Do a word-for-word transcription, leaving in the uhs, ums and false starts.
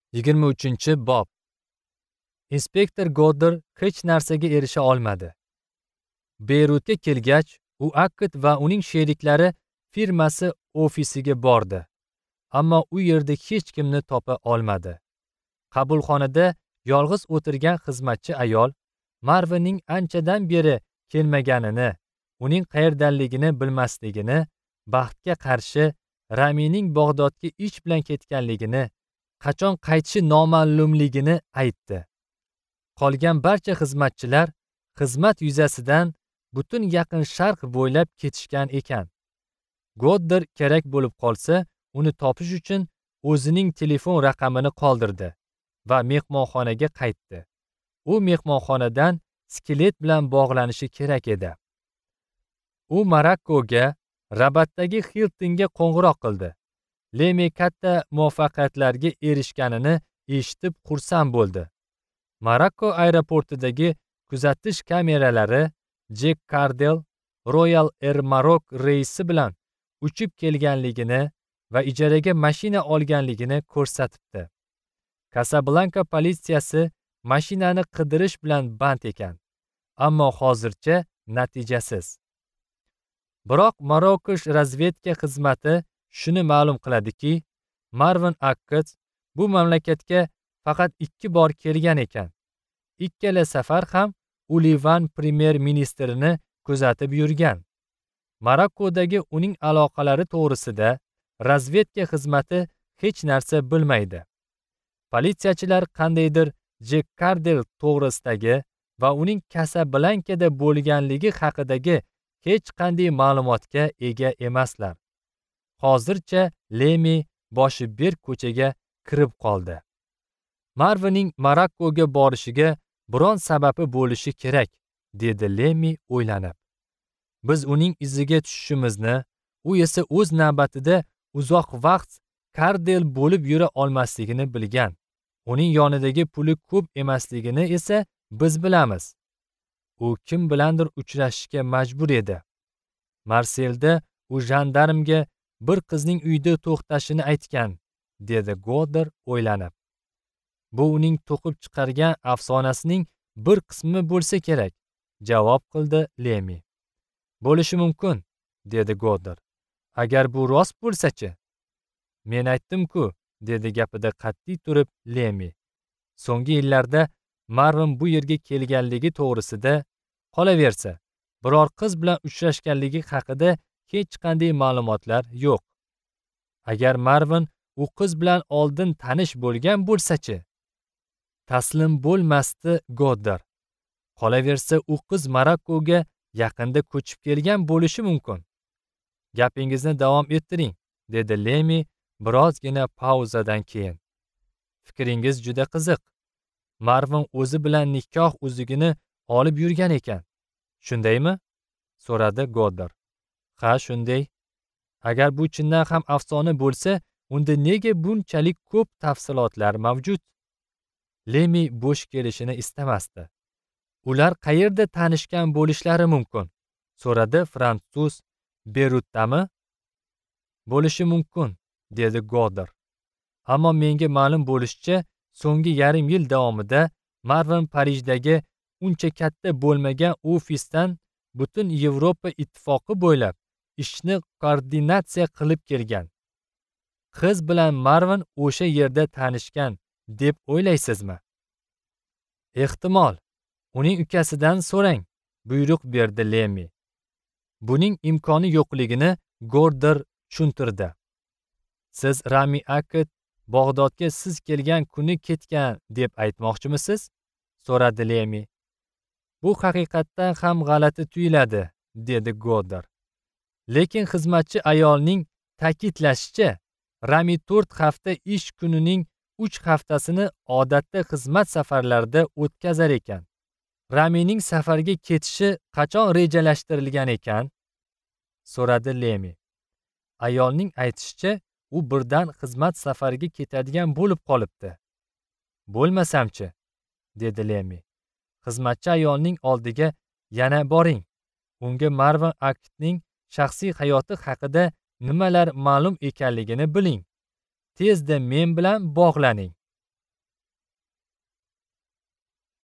yigirma uchinchi bob. Inspektor Godder hech narsaga erisha olmadi. Beyrutga kelgach, u Hackett va uning sheriklari firmasi ofisiga bordi, ammo u yerda hech kimni topa olmadi. Qabulxonada yolg'iz o'tirgan xizmatchi ayol Marvinning anchadan beri kelmaganini, uning qayerdaligini bilmasligini, baxtga qarshi Ramining Bag'dodga ish bilan ketganligini, qachon qaytishi noma'lumligini aytdi. Qolgan barcha xizmatchilar xizmat yuzasidan butun Yaqin Sharq bo'ylab ketishgan ekan. Godder kerak bo'lib qolsa, uni topish uchun o'zining telefon raqamini qoldirdi va mehmonxonaga qaytdi. U mehmonxonadan skelet bilan bog'lanishi kerak edi. U Marokkoga, Rabatdagi Hiltonga qo'ng'iroq qildi. Lemi katta muvaffaqiyatlarga erishganini eshitib xursand bo'ldi. Marokko aeroportidagi kuzatish kameralari Jack Cardell Royal Air Maroc reysi bilan uchib kelganligini va ijaraga mashina olganligini ko'rsatibdi. Kasablanka politsiyasi mashinani qidirish bilan band ekan, ammo hozircha natijasiz. Biroq Marokash razvedka xizmati shuni ma'lum qiladiki, Marvin Hackett bu mamlakatga faqat ikki bor kelgan ekan. Ikkala safar ham u Livan premyer ministrini kuzatib yurgan. Marokkodagi uning aloqalari to'g'risida razvedka xizmati hech narsa bilmaydi. Politsiyachilar qandaydir Jack Cardell to'g'risidagi va uning Kasablankada bo'lganligi haqidagi hech qanday ma'lumotga ega emaslar. Hozircha Lemi boshi berk ko'chaga kirib qoldi. Marvinning Marokkoga borishiga biron sababi bo'lishi kerak, dedi Lemi o'ylanib. Biz uning iziga tushishimizni, u esa o'z navbatida uzoq vaqt Cardell bo'lib yura olmasligini bilgan. Uning yonidagi puli ko'p emasligini esa biz bilamiz. U kim bilandir uchrashishga majbur edi. Marselda u jandarmga bir qizning uyda to'xtashini aytgan, dedi Godder o'ylanib. Bu uning to'qib chiqargan afsonasining bir qismi bo'lsa kerak, javob qildi Lemi. Bo'lishi mumkin, dedi Godder. Agar bu rost bo'lsa-chi? Men aytdim-ku, dedi gapida qat'iy turib Lemi. So'nggi yillarda Marvin bu yerga kelganligi to'g'risida, qolaversa, biror qiz bilan uchrashganligi haqida hech qanday ma'lumotlar yo'q. Agar Marvin u qiz bilan oldin tanish bo'lgan bo'lsa-chi? Taslim bo'lmasdi Godder. Qolaversa, u qiz Marokkoga yaqinda ko'chib kelgan bo'lishi mumkin. Gapingizni davom ettiring, dedi Lemi birozgina pauzadan keyin. Fikringiz juda qiziq. Marvin o'zi bilan nikoh uzugini olib yurgan ekan. Shundaymi? So'radi Godder. Ha, shunday. Agar bu chindan ham afsona bo'lsa, unda nega bunchalik ko'p tafsilotlar mavjud? Lemi bo'sh kelishini istamasdi. Ular qayerda tanishgan bo'lishlari mumkin? So'radi fransuz. Beyrutdami? Bo'lishi mumkin, dedi Godder. Ammo menga ma'lum bo'lishicha, so'nggi yarim yil davomida Marvin Parijdagi uncha katta bo'lmagan ofisdan butun Yevropa ittifoqi bo'ylab ishni koordinatsiya qilib kelgan. Qiz bilan Marvin o'sha yerda tanishgan deb o'ylaysizmi? Ehtimol. Uning ukasidan so'rang, buyruq berdi Lemi. Buning imkoni yo'qligini Godder tushuntirdi. Siz Rami Hackett Bag'dodga siz kelgan kuni ketgan deb aytmoqchimisiz? So'radi Lemi. Bu haqiqatdan ham g'alati tuyuladi, dedi Godder. Lekin xizmatchi ayolning ta'kidlashicha, Rami to'rt hafta ish kunining uch haftasini odatda xizmat safarlarida o'tkazar ekan. Ramining safarga ketishi qachon rejalashtirilgan ekan? So'radi Lemi. Ayolning aytishicha, u birdan xizmat safariga ketadigan bo'lib qolibdi. Bo'lmasamchi, dedi Lemi. Xizmatchi ayolning oldiga yana boring. Unga Marvin Hackettning shaxsiy hayoti haqida nimalar ma'lum ekanligini biling. Tezda men bilan bog'laning.